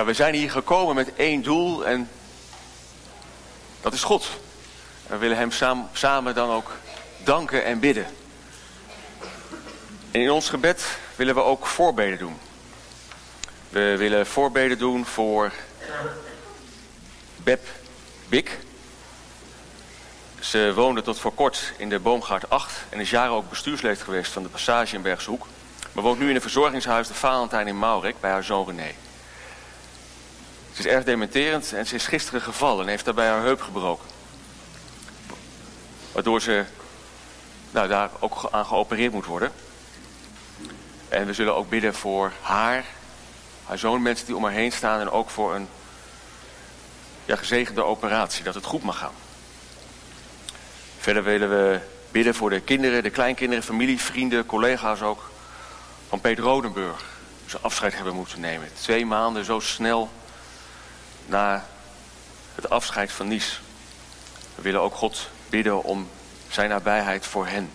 Ja, we zijn hier gekomen met één doel en dat is God. We willen hem samen dan ook danken en bidden. En in ons gebed willen we ook voorbeden doen. We willen voorbeden doen voor Beb Bik. Ze woonde tot voor kort in de Boomgaard 8 en is jaren ook bestuurslid geweest van de Passage in Bergshoek. Maar woont nu in een verzorgingshuis de Valentijn in Maurik bij haar zoon René. Ze is erg dementerend en ze is gisteren gevallen en heeft daarbij haar heup gebroken. Waardoor ze daar ook aan geopereerd moet worden. En we zullen ook bidden voor haar zoon, mensen die om haar heen staan en ook voor een gezegende operatie, dat het goed mag gaan. Verder willen we bidden voor de kinderen, de kleinkinderen, familie, vrienden, collega's ook van Peet Rodenburg. Ze afscheid hebben moeten nemen. 2 maanden zo snel na het afscheid van Nies. We willen ook God bidden om zijn nabijheid voor hen.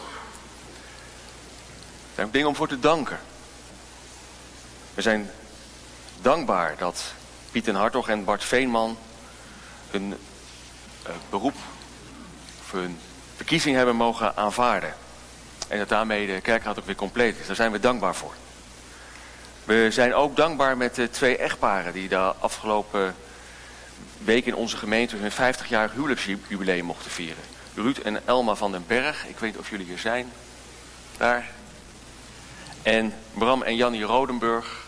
Er zijn ook dingen om voor te danken. We zijn dankbaar dat Piet den Hartog en Bart Veenman hun beroep of hun verkiezing hebben mogen aanvaarden. En dat daarmee de kerkraad ook weer compleet is. Daar zijn we dankbaar voor. We zijn ook dankbaar met de 2 echtparen die de afgelopen week in onze gemeente hun 50-jarig huwelijksjubileum mochten vieren. Ruud en Elma van den Berg, ik weet niet of jullie hier zijn. Daar. En Bram en Jannie Rodenburg.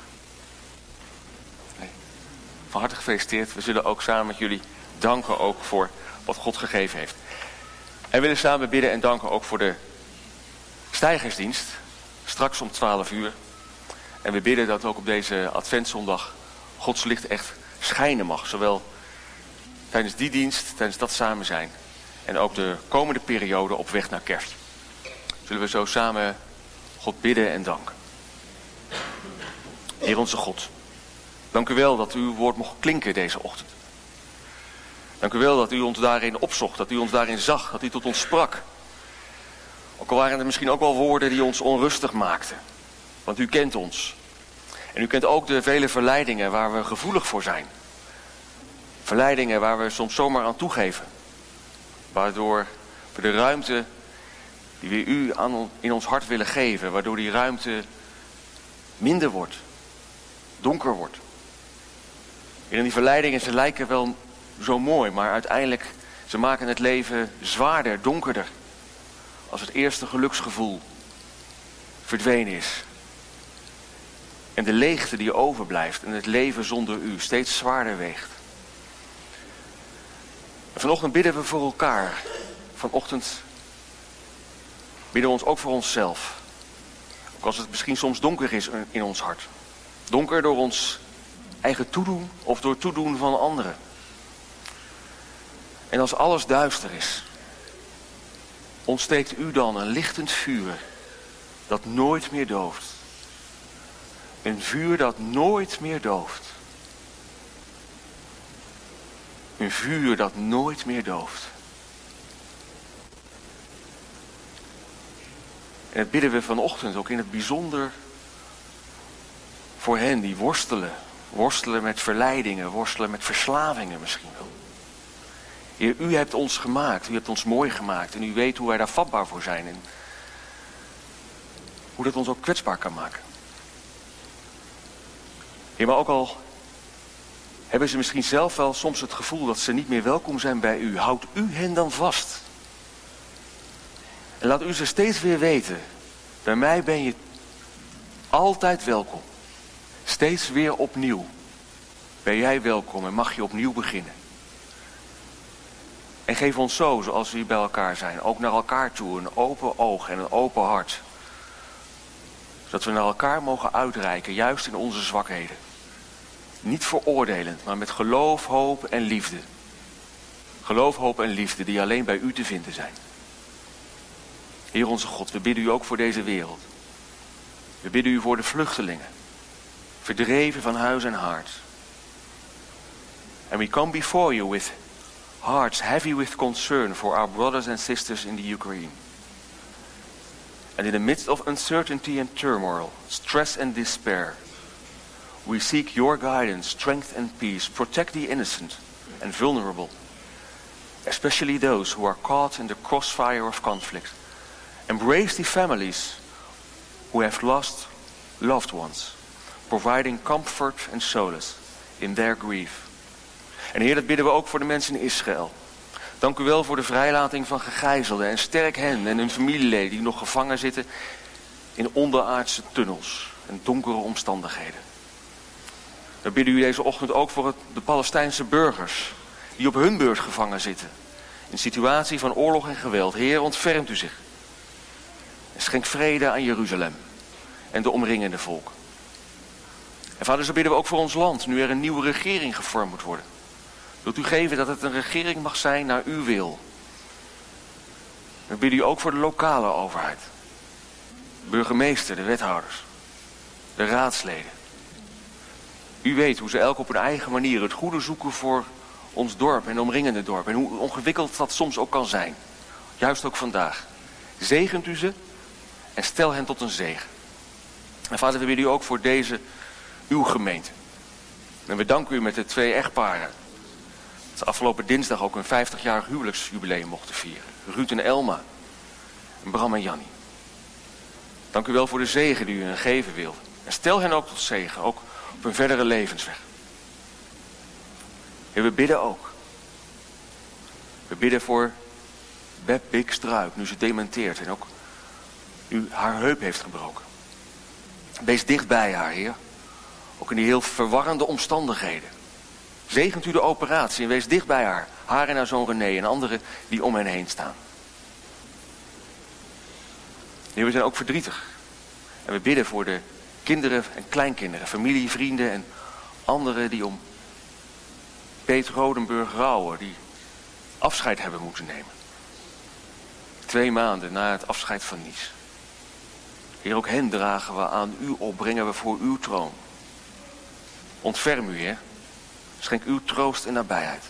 Van harte gefeliciteerd. We zullen ook samen met jullie danken ook voor wat God gegeven heeft. En we willen samen bidden en danken ook voor de steigersdienst. Straks om 12 uur. En we bidden dat ook op deze Adventszondag Gods licht echt schijnen mag. Zowel tijdens die dienst, tijdens dat samen zijn. En ook de komende periode op weg naar kerst. Zullen we zo samen God bidden en danken. Heer onze God. Dank u wel dat uw woord mocht klinken deze ochtend. Dank u wel dat u ons daarin opzocht, dat u ons daarin zag, dat u tot ons sprak. Ook al waren er misschien ook wel woorden die ons onrustig maakten. Want u kent ons. En u kent ook de vele verleidingen waar we gevoelig voor zijn. Verleidingen waar we soms zomaar aan toegeven. Waardoor we de ruimte die we u in ons hart willen geven, waardoor die ruimte minder wordt. Donker wordt. En die verleidingen, ze lijken wel zo mooi, maar uiteindelijk, ze maken het leven zwaarder, donkerder. Als het eerste geluksgevoel verdwenen is. En de leegte die overblijft en het leven zonder u steeds zwaarder weegt. En vanochtend bidden we voor elkaar. Vanochtend bidden we ons ook voor onszelf. Ook als het misschien soms donker is in ons hart. Donker door ons eigen toedoen of door toedoen van anderen. En als alles duister is, ontsteekt u dan een lichtend vuur dat nooit meer dooft. Een vuur dat nooit meer dooft. Een vuur dat nooit meer dooft. En dat bidden we vanochtend ook in het bijzonder voor hen die worstelen. Worstelen met verleidingen, worstelen met verslavingen misschien wel. Heer, u hebt ons gemaakt, u hebt ons mooi gemaakt en u weet hoe wij daar vatbaar voor zijn. En hoe dat ons ook kwetsbaar kan maken. Heer, maar ook al hebben ze misschien zelf wel soms het gevoel dat ze niet meer welkom zijn bij u, houdt u hen dan vast. En laat u ze steeds weer weten, bij mij ben je altijd welkom. Steeds weer opnieuw ben jij welkom en mag je opnieuw beginnen. En geef ons zo, zoals we hier bij elkaar zijn, ook naar elkaar toe een open oog en een open hart. Zodat we naar elkaar mogen uitreiken, juist in onze zwakheden. Niet veroordelend, maar met geloof, hoop en liefde. Geloof, hoop en liefde die alleen bij u te vinden zijn. Heer onze God, we bidden u ook voor deze wereld. We bidden u voor de vluchtelingen. Verdreven van huis en hart. And we come before you with hearts heavy with concern for our brothers and sisters in the Ukraine. And in the midst of uncertainty and turmoil, stress and despair, We seek your guidance, strength and peace. Protect the innocent and vulnerable, especially those who are caught in the crossfire of conflict. Embrace the families who have lost loved ones, providing comfort and solace in their grief. En Heer, dat bidden we ook voor de mensen in Israël. Dank u wel voor de vrijlating van gegijzelden en sterk hen en hun familieleden die nog gevangen zitten in onderaardse tunnels en donkere omstandigheden. We bidden u deze ochtend ook voor de Palestijnse burgers die op hun beurt gevangen zitten in een situatie van oorlog en geweld. Heer, ontfermt u zich en schenk vrede aan Jeruzalem en de omringende volken. En Vader, zo bidden we ook voor ons land, nu er een nieuwe regering gevormd moet worden. Wilt u geven dat het een regering mag zijn naar uw wil. We bidden u ook voor de lokale overheid. De burgemeester, de wethouders, de raadsleden. U weet hoe ze elk op hun eigen manier het goede zoeken voor ons dorp en de omringende dorp. En hoe ongewikkeld dat soms ook kan zijn. Juist ook vandaag. Zegent u ze en stel hen tot een zegen. En Vader, we bidden u ook voor deze, uw gemeente. En we danken u met de 2 echtparen. Dat ze afgelopen dinsdag ook een 50-jarig huwelijksjubileum mochten vieren. Ruud en Elma. En Bram en Jannie. Dank u wel voor de zegen die u hen geven wilt. En stel hen ook tot zegen, ook op hun verdere levensweg. En we bidden ook. We bidden voor Beb Bik Struik, nu ze dementeert en ook nu haar heup heeft gebroken. Wees dicht bij haar, Heer. Ook in die heel verwarrende omstandigheden. Zegent u de operatie en wees dicht bij haar. Haar en haar zoon René en anderen die om hen heen staan. Heer, we zijn ook verdrietig. En we bidden voor de kinderen en kleinkinderen, familie, vrienden en anderen die om Peet Rodenburg rouwen, die afscheid hebben moeten nemen. 2 maanden na het afscheid van Nice. Heer, ook hen dragen we aan u op, brengen we voor uw troon. Ontferm u, Heer. Schenk uw troost en nabijheid.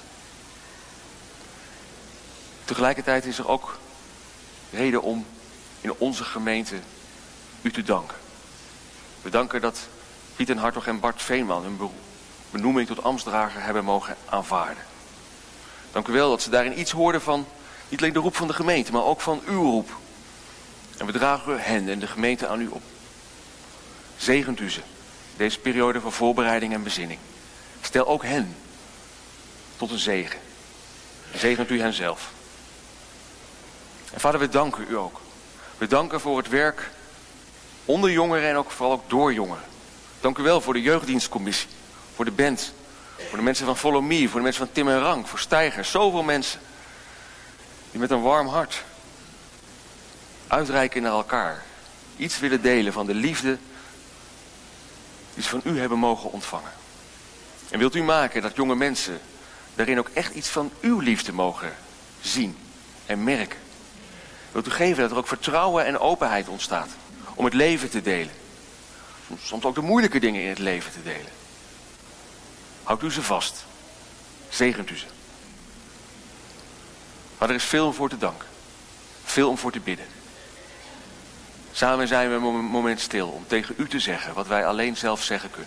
Tegelijkertijd is er ook reden om in onze gemeente u te danken. We danken dat Piet en Hartog en Bart Veenman hun benoeming tot ambtsdrager hebben mogen aanvaarden. Dank u wel dat ze daarin iets hoorden van niet alleen de roep van de gemeente, maar ook van uw roep. En we dragen hen en de gemeente aan u op. Zegent u ze, deze periode van voorbereiding en bezinning. Stel ook hen tot een zegen. Zegent u hen zelf. En Vader, we danken u ook. We danken voor het werk onder jongeren en ook vooral ook door jongeren. Dank u wel voor de jeugddienstcommissie, voor de band, voor de mensen van Follow Me, voor de mensen van Tim en Rank, voor Steiger. Zoveel mensen die met een warm hart uitreiken naar elkaar. Iets willen delen van de liefde die ze van u hebben mogen ontvangen. En wilt u maken dat jonge mensen daarin ook echt iets van uw liefde mogen zien en merken. Wilt u geven dat er ook vertrouwen en openheid ontstaat om het leven te delen. Soms ook de moeilijke dingen in het leven te delen. Houdt u ze vast. Zegent u ze. Maar er is veel om voor te danken. Veel om voor te bidden. Samen zijn we een moment stil om tegen u te zeggen wat wij alleen zelf zeggen kunnen.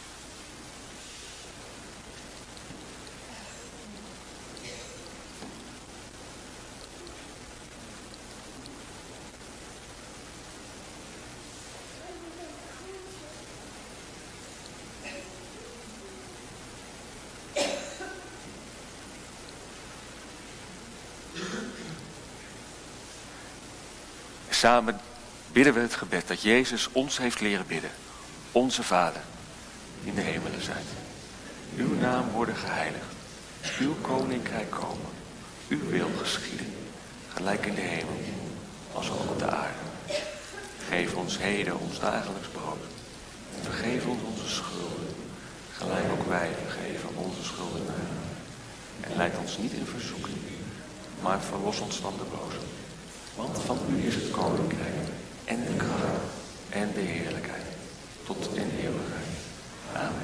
Samen bidden we het gebed dat Jezus ons heeft leren bidden. Onze Vader, die in de hemelen zijt. Uw naam worden geheiligd. Uw koninkrijk komen. Uw wil geschieden. Gelijk in de hemel, als ook op de aarde. Geef ons heden ons dagelijks brood. Vergeef ons onze schulden. Gelijk ook wij vergeven onze schuldenaren. En leid ons niet in verzoeking, maar verlos ons van de boze. Want van u is het koninkrijk en de kracht en de heerlijkheid tot in eeuwigheid. Amen.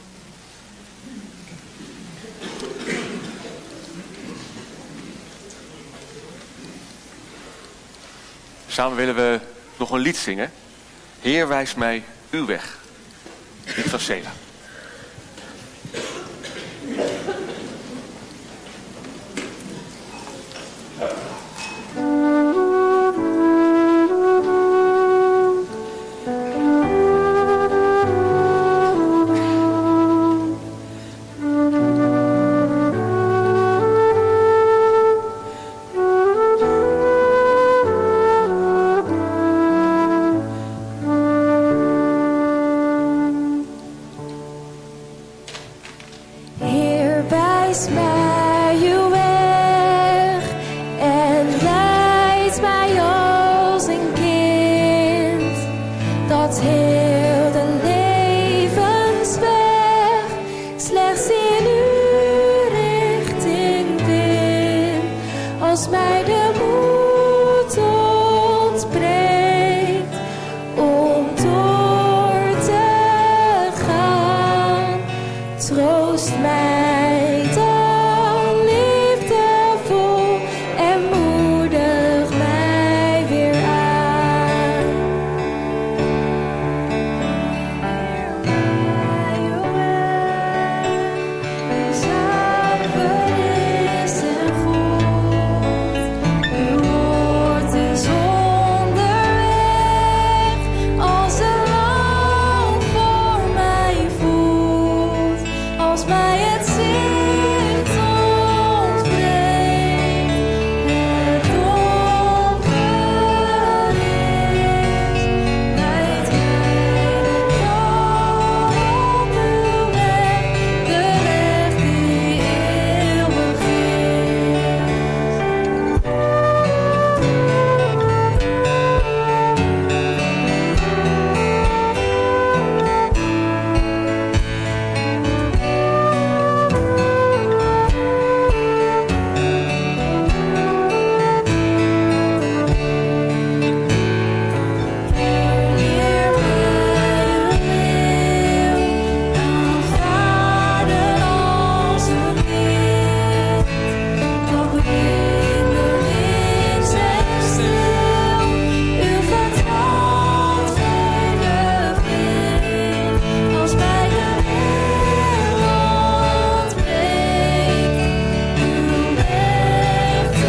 Samen willen we nog een lied zingen. Heer, wijs mij uw weg. Lied van Sela. Als mij de moed ontbreekt om door te gaan, troost mij dan liefdevol en moedig mij weer aan. Zuiver is en goed, uw woord is onderweg, als een lamp voor mij voelt, als mij het zicht ontbreekt, het donker is, leidt mij dan op uw weg, de weg die eeuwig is. Leer mij uw wil aanvaarden als een kind, nog blindelings en stil, uw vertrouwd vrede vindt, als mij de weg ontbreekt, uw weg te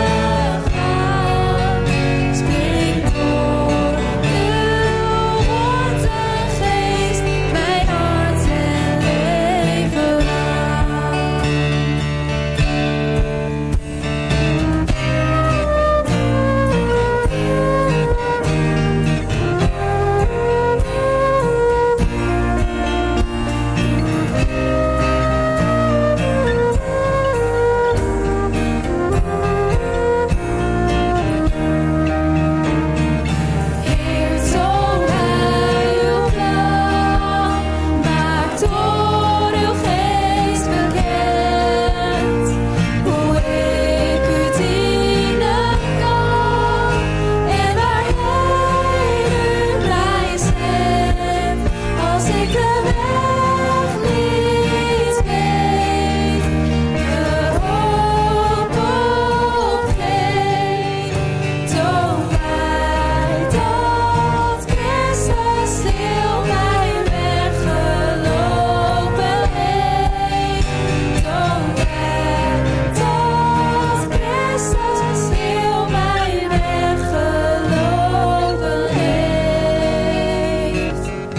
gaan. Spreek door uw woord en geest mijn hart en leven aan. Heer, toon mij uw plan, maak door uw geest bekend hoe ik u dienen kan en waarheen u mij zendt. Als ik de weg niet weet, de hoop opgeef, toon mij dat Christus heel mijn weg gelopen heeft. Toon mij dat Christus heel mijn weg gelopen heeft.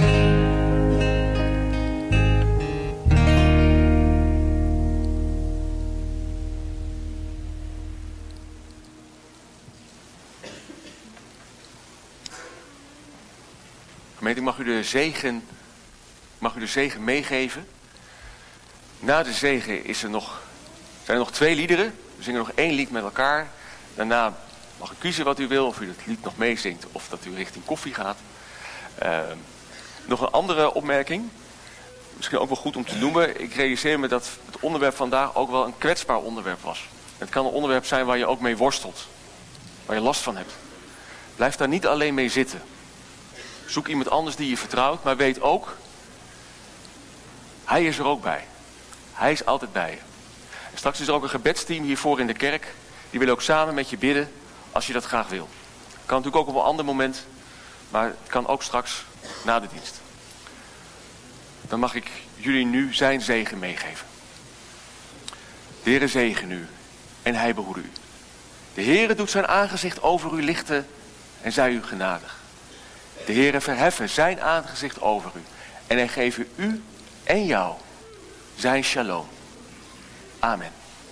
Gemeente, ik mag u de zegen meegeven. Na de zegen zijn er nog 2 liederen. We zingen nog 1 lied met elkaar. Daarna mag u kiezen wat u wil. Of u het lied nog meezingt of dat u richting koffie gaat. Nog een andere opmerking. Misschien ook wel goed om te noemen. Ik realiseer me dat het onderwerp vandaag ook wel een kwetsbaar onderwerp was. Het kan een onderwerp zijn waar je ook mee worstelt. Waar je last van hebt. Blijf daar niet alleen mee zitten. Zoek iemand anders die je vertrouwt. Maar weet ook, hij is er ook bij. Hij is altijd bij je. En straks is er ook een gebedsteam hiervoor in de kerk. Die willen ook samen met je bidden als je dat graag wil. Kan natuurlijk ook op een ander moment. Maar het kan ook straks na de dienst. Dan mag ik jullie nu zijn zegen meegeven. De Heere zegen u en hij behoede u. De Heere doet zijn aangezicht over u lichten en zij u genadig. De Heere verheffen zijn aangezicht over u en hij geven u en jou zijn shalom. Amen.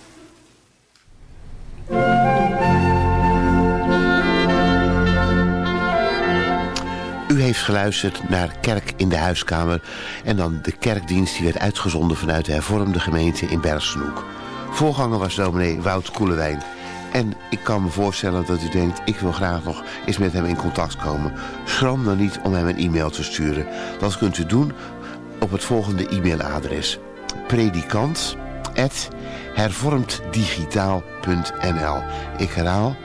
U heeft geluisterd naar Kerk in de Huiskamer en dan de kerkdienst die werd uitgezonden vanuit de hervormde gemeente in Bergsenoek. Voorganger was dominee Wout Koelewijn. En ik kan me voorstellen dat u denkt, ik wil graag nog eens met hem in contact komen. Schroom dan niet om hem een e-mail te sturen. Dat kunt u doen op het volgende e-mailadres: predikant@ predikant@hervormddigitaal.nl. Ik herhaal,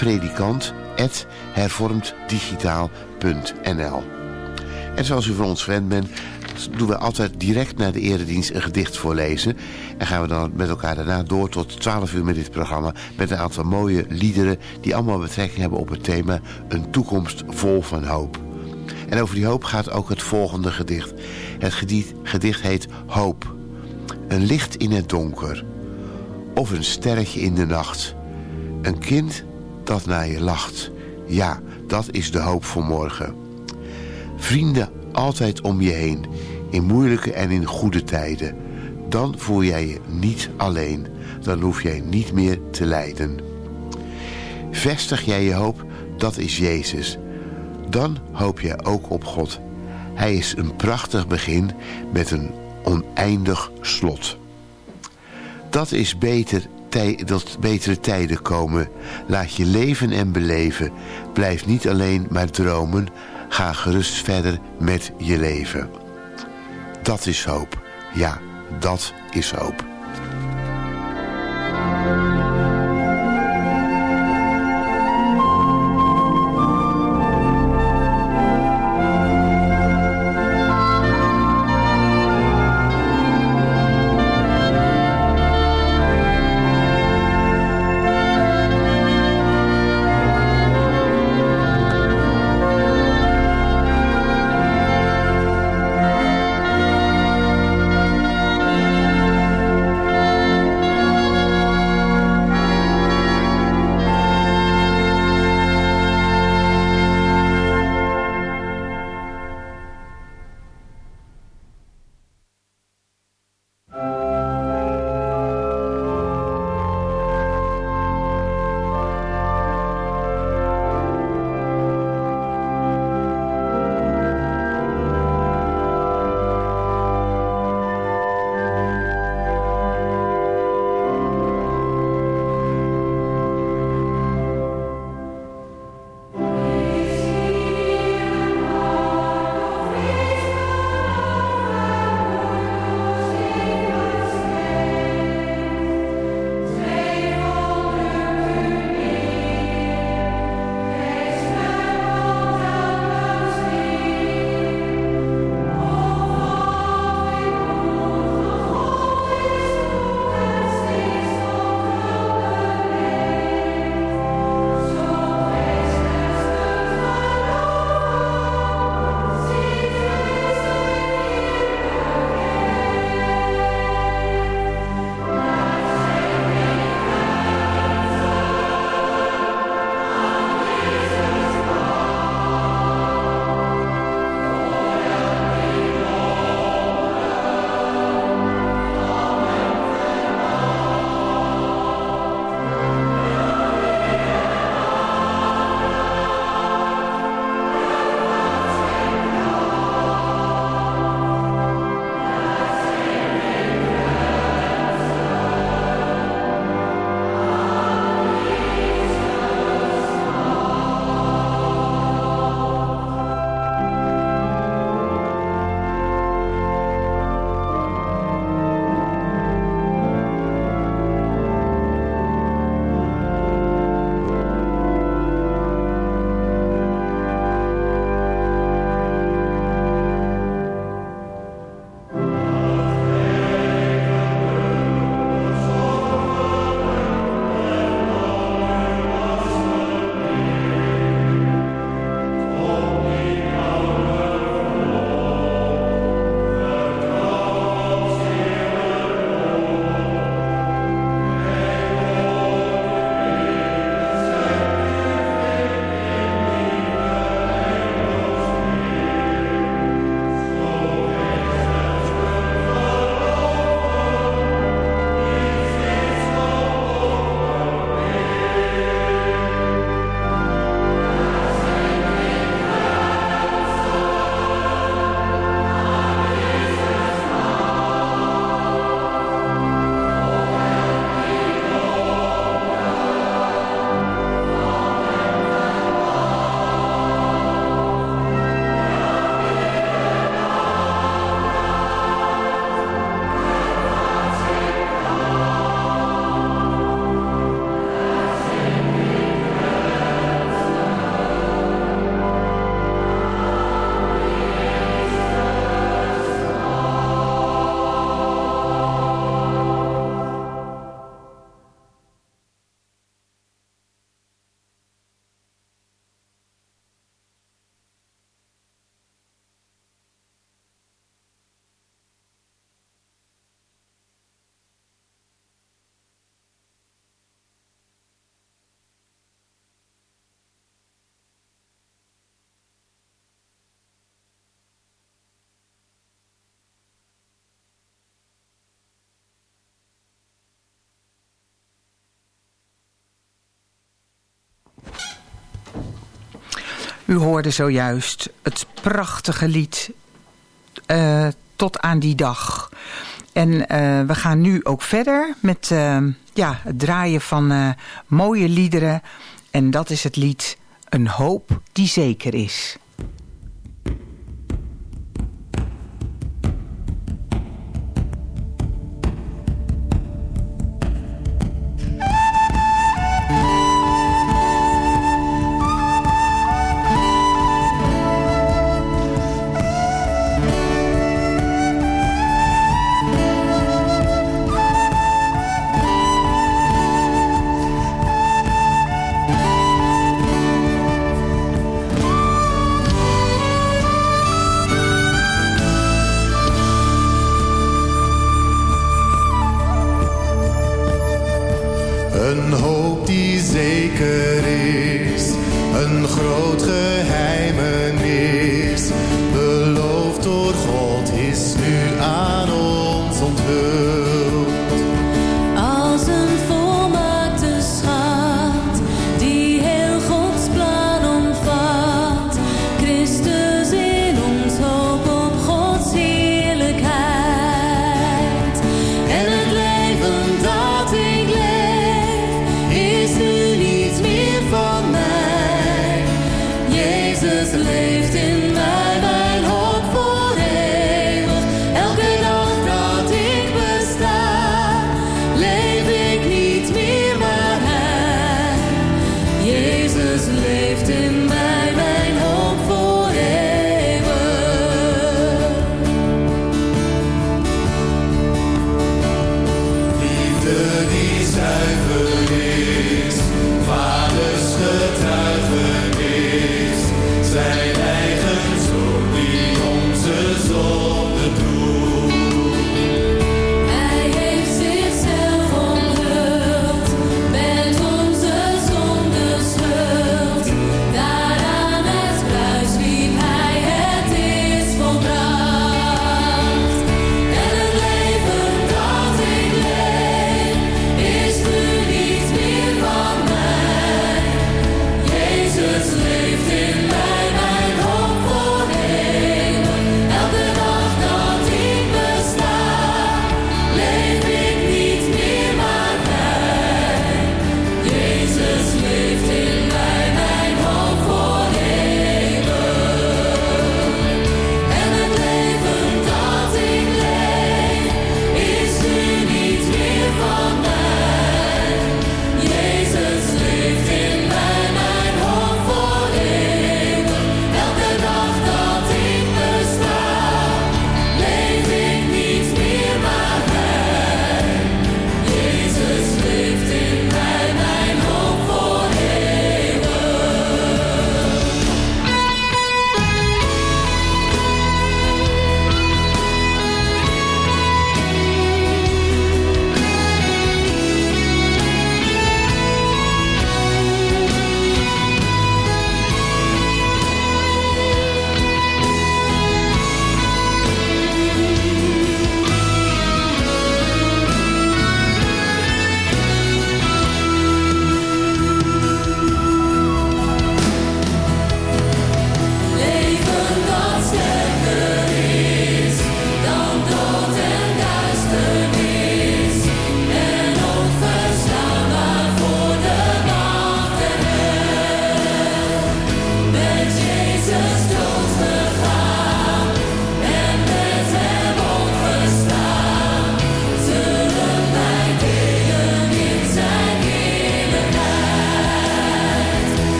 predikant@hervormddigitaal.nl. En zoals u van ons gewend bent, doen we altijd direct na de eredienst een gedicht voorlezen. En gaan we dan met elkaar daarna door tot 12 uur met dit programma. Met een aantal mooie liederen die allemaal betrekking hebben op het thema een toekomst vol van hoop. En over die hoop gaat ook het volgende gedicht. Het gedicht heet Hoop. Een licht in het donker. Of een sterretje in de nacht. Een kind dat naar je lacht. Ja, dat is de hoop voor morgen. Vrienden altijd om je heen. In moeilijke en in goede tijden. Dan voel jij je niet alleen. Dan hoef jij niet meer te lijden. Vestig jij je hoop, dat is Jezus. Dan hoop jij ook op God. Hij is een prachtig begin met een oneindig slot. Dat is dat betere tijden komen. Laat je leven en beleven. Blijf niet alleen maar dromen. Ga gerust verder met je leven. Dat is hoop. Ja, dat is hoop. U hoorde zojuist het prachtige lied Tot aan die dag. En we gaan nu ook verder met het draaien van mooie liederen. En dat is het lied Een hoop die zeker is. Een hoop die zeker is, een groot geheimenis, beloofd door God, is nu aan ons onthuld. Als een volmaakte schat, die heel Gods plan omvat. Christus in ons hoop op Gods heerlijkheid. En het leven dat ik leef, is nu niets meer van mij.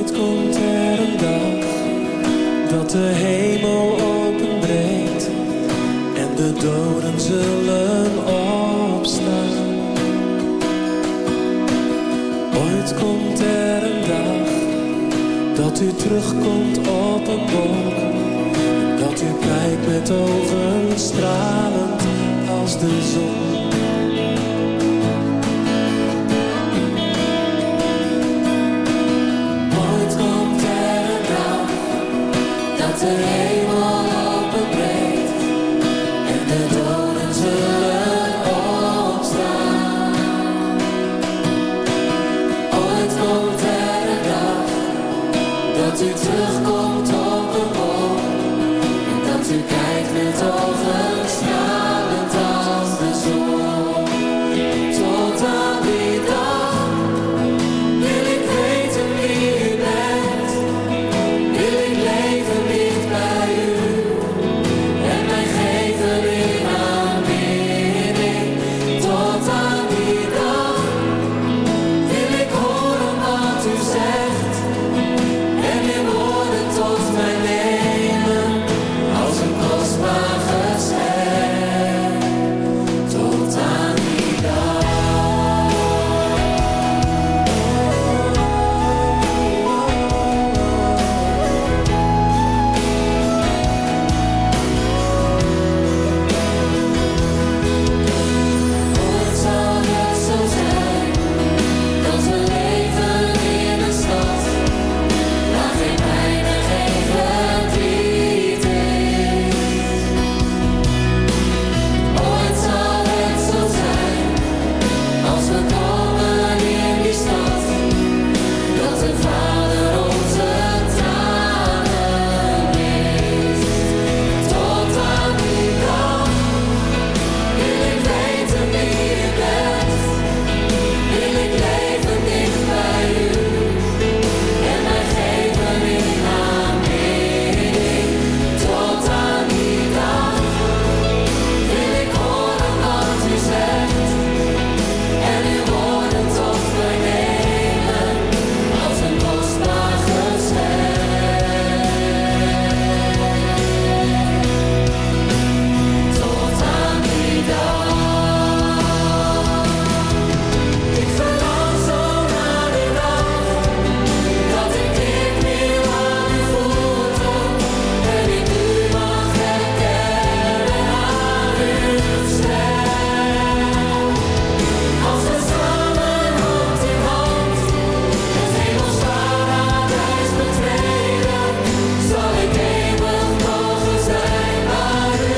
Ooit komt er een dag dat de hemel openbreekt en de doden zullen opstaan. Ooit komt er een dag dat u terugkomt op een wolk en dat u kijkt met ogen stralend als de zon. Ooit komt er een dag dat de hemel openbreekt en de doden zullen opstaan. Ooit komt er een dag dat u terugkomt op een wolk en dat u kijkt met ogen stralend als de zon. Tot aan die dag wil ik weten wie u bent, wil ik leven dicht bij u en mij geven in aanbidding. Tot aan die dag wil ik horen wat u zegt en uw woorden tot mij nemen als een kostbaar geschenk. Tot aan die dag. Ooit zal het zo zijn dat we leven in een stad waar geen pijn en geen verdriet is. Ooit zal het zo zijn als we komen in die stad dat de Vader onze tranen mist. Tot aan die dag wil ik weten wie u bent, wil ik leven dicht bij u en mij geven in aanbidding. Tot aan die dag wil ik horen wat u zegt en uw woorden tot mij nemen als een kostbaar geschenk. Tot aan die dag. Ik verlang zo naar die dag dat ik dicht wil aan uw voeten en ik u mag herkennen aan uw stem. Als we samen hand in hand het hemels paradijs betreden, zal ik eeuwig mogen zijn waar u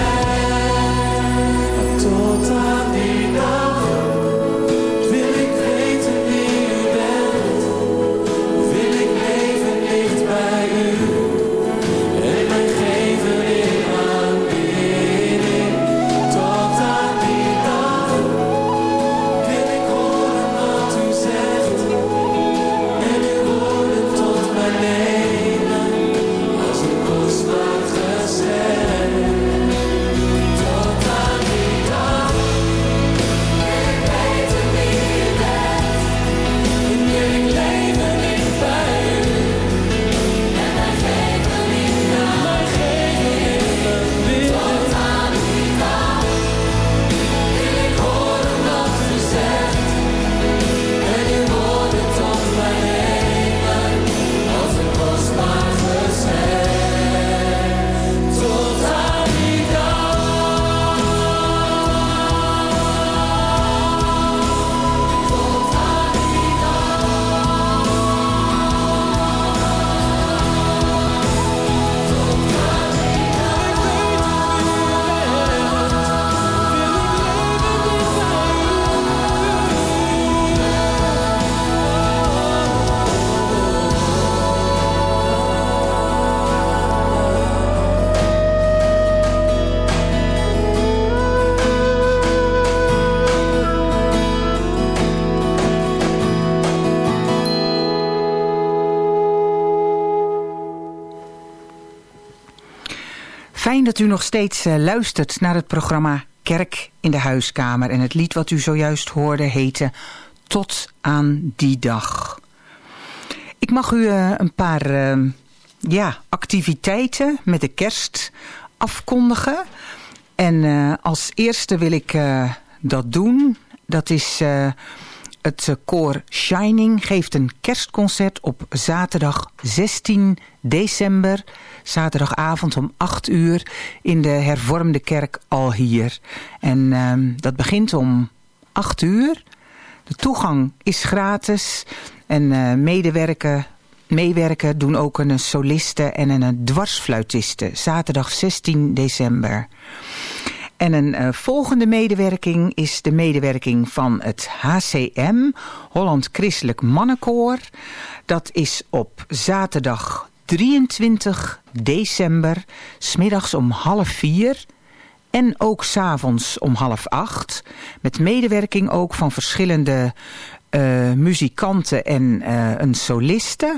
bent. Tot aan die dag wil ik weten wie u bent, wil ik leven dicht bij u en mij geven in aanbidding. Tot aan die dag wil ik horen wat u zegt en uw woorden tot mij nemen als een kostbaar geschenk. Tot aan die dag wil ik weten wie u bent en wil ik leven dicht bij u en mij geven in aanbidding. Tot aan die dag wil ik horen wat u zegt en uw woorden tot mij nemen als een kostbaar geschenk. Tot aan die dag. Tot aan die Fijn dat u nog steeds luistert naar het programma Kerk in de Huiskamer. En het lied wat u zojuist hoorde heette Tot aan die dag. Ik mag u een paar activiteiten met de kerst afkondigen. En als eerste wil ik dat doen. Dat is het koor Shining geeft een kerstconcert op zaterdag 16 december. Zaterdagavond om 8 uur in de hervormde kerk Alhier. En dat begint om 8 uur. De toegang is gratis. En meewerken doen ook een soliste en een dwarsfluitiste. Zaterdag 16 december. En een volgende medewerking is de medewerking van het HCM, Holland Christelijk Mannenkoor. Dat is op zaterdag 23 december, 's middags om 3:30 en ook 's avonds om 7:30. Met medewerking ook van verschillende muzikanten en een soliste.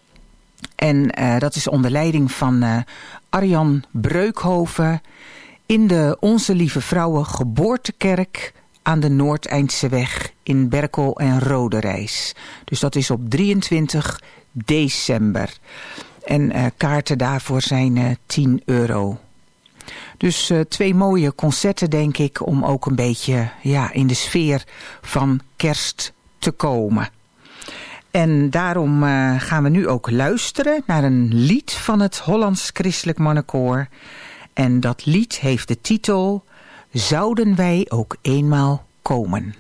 En dat is onder leiding van Arjan Breukhoven in de Onze Lieve Vrouwen Geboortekerk aan de Noordeindseweg in Berkel en Roderijs. Dus dat is op 23 december. En kaarten daarvoor zijn €10. Dus 2 mooie concerten, denk ik, om ook een beetje in de sfeer van kerst te komen. En daarom gaan we nu ook luisteren naar een lied van het Hollands Christelijk Mannenkoor. En dat lied heeft de titel Zouden wij ook eenmaal komen.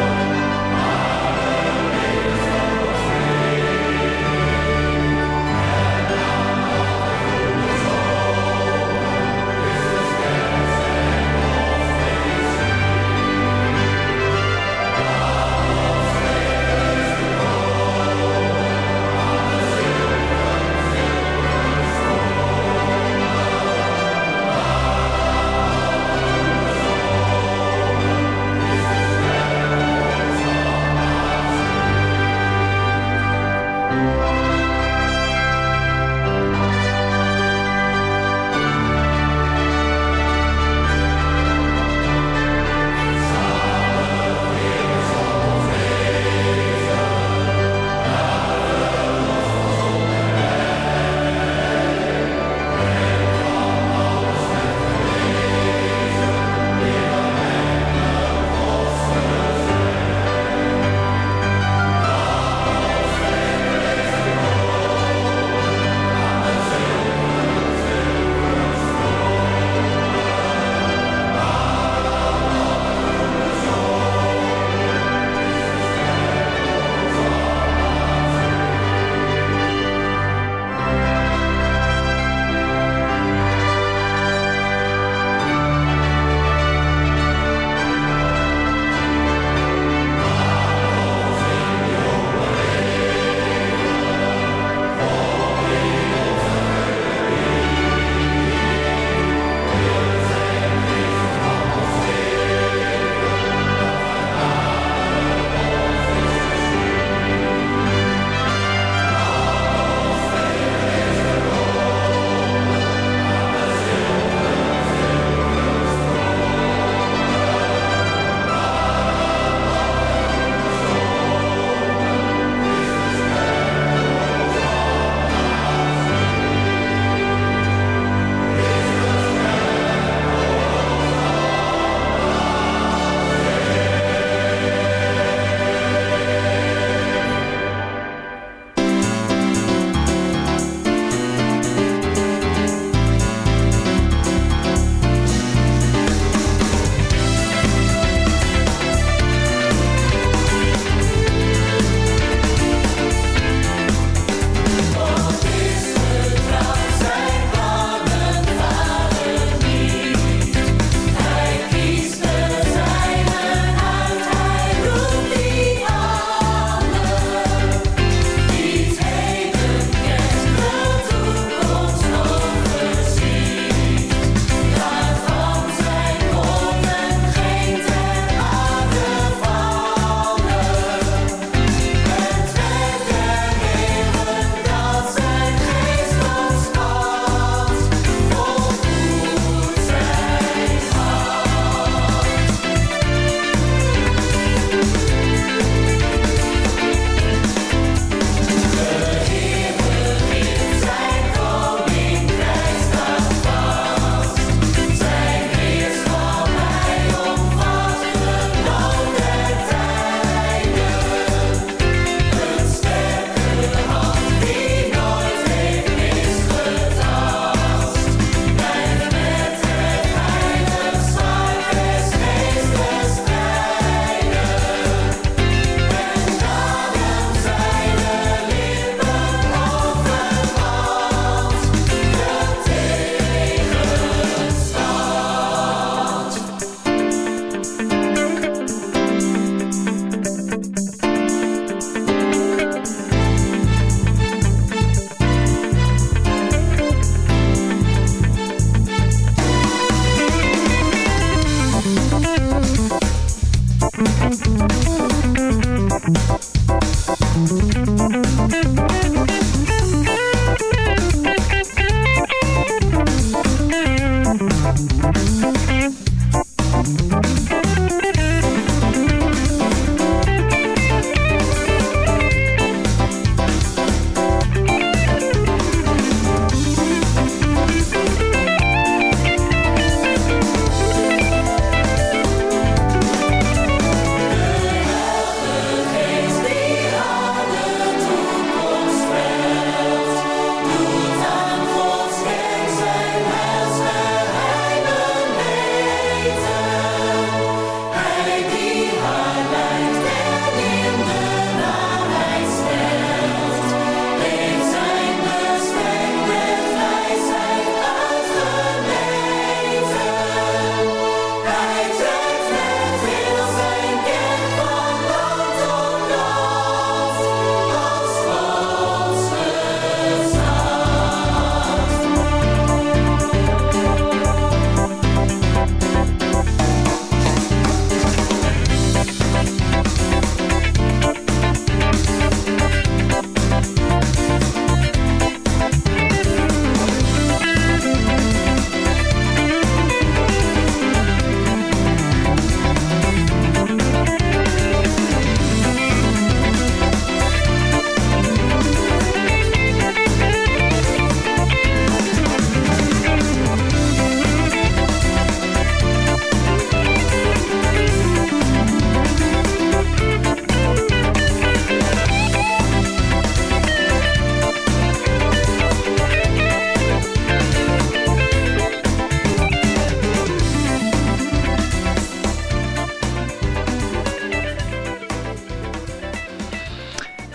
Zouden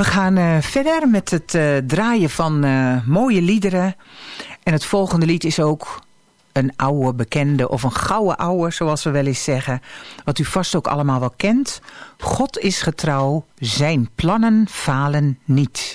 We gaan verder met het draaien van mooie liederen. En het volgende lied is ook een oude bekende of een gouden ouwe, zoals we wel eens zeggen. Wat u vast ook allemaal wel kent. God is getrouw, zijn plannen falen niet.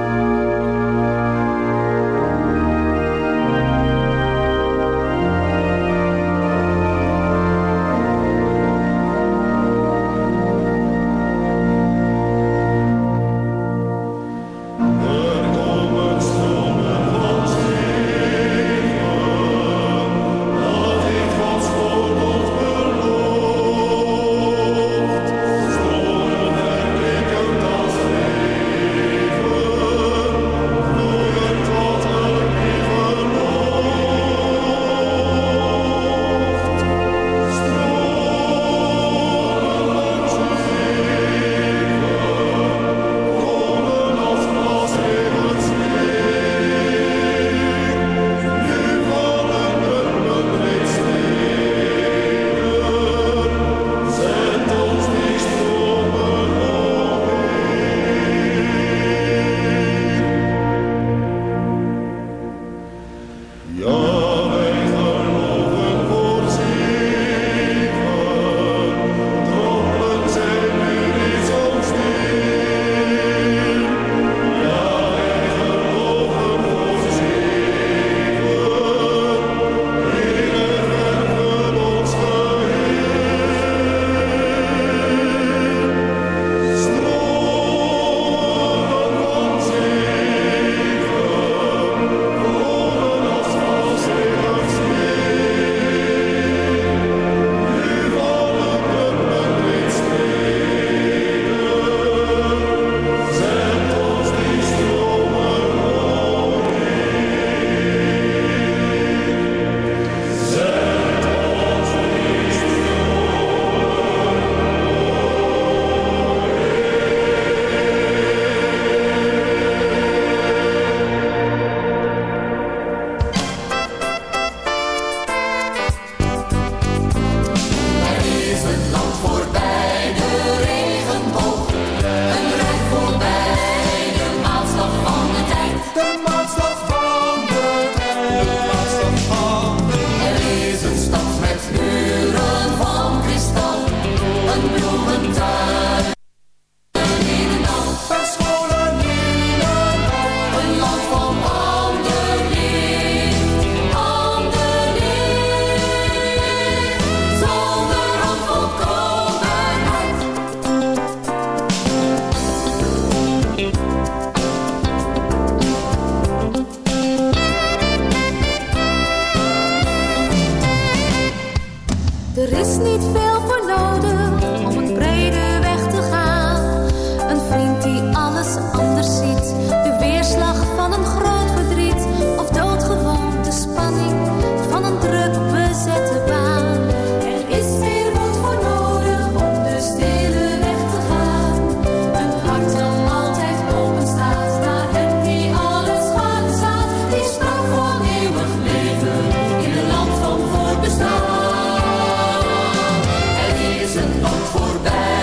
Er is niet veel voor nodig om een brede weg te gaan. Een vriend die alles anders ziet. De weerslag van een groot verdriet. Of doodgewoon de spanning van een druk bezette baan. Er is veel moed voor nodig om de stille weg te gaan. Een hart dat altijd open staat naar hem die alles gaat. Die sprak van eeuwig leven in een land van voorbestaan. Een land voorbij.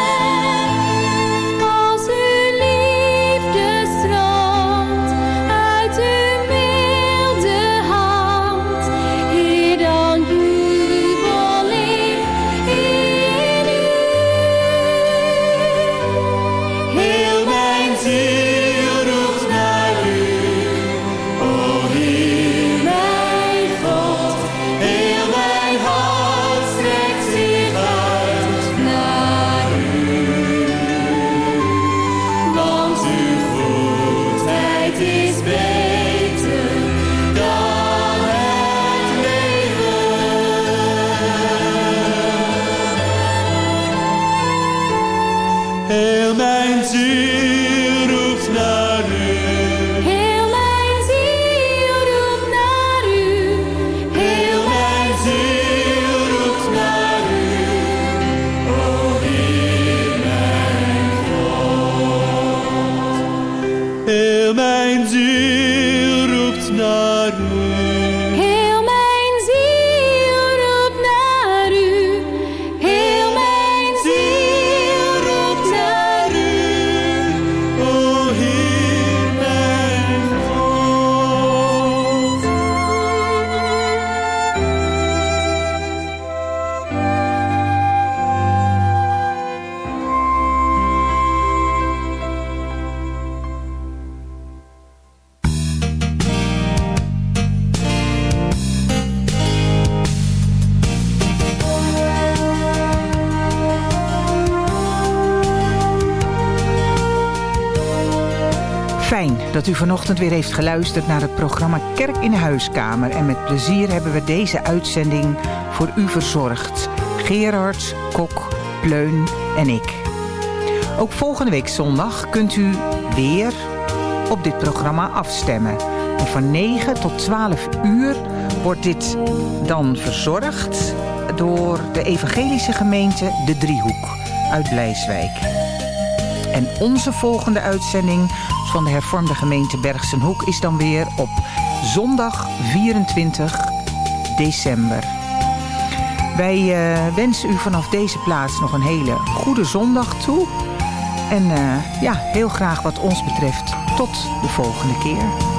Heel mijn ziel roept naar u. Heel mijn ziel roept naar u. Heel mijn Ziel roept naar u. O Heer mijn God. Heel mijn ziel roept naar u. Heel mijn ziel roept naar u. Heel mijn ziel roept naar u. O Heer mijn God. Fijn dat u vanochtend weer heeft geluisterd naar het programma Kerk in de Huiskamer. En met plezier hebben we deze uitzending voor u verzorgd. Gerard, Kok, Pleun en ik. Ook volgende week zondag kunt u weer op dit programma afstemmen. En van 9 tot 12 uur wordt dit dan verzorgd door de evangelische gemeente De Driehoek uit Blijswijk. En onze volgende uitzending van de hervormde gemeente Bergsenhoek is dan weer op zondag 24 december. Wij wensen u vanaf deze plaats nog een hele goede zondag toe. En heel graag wat ons betreft tot de volgende keer.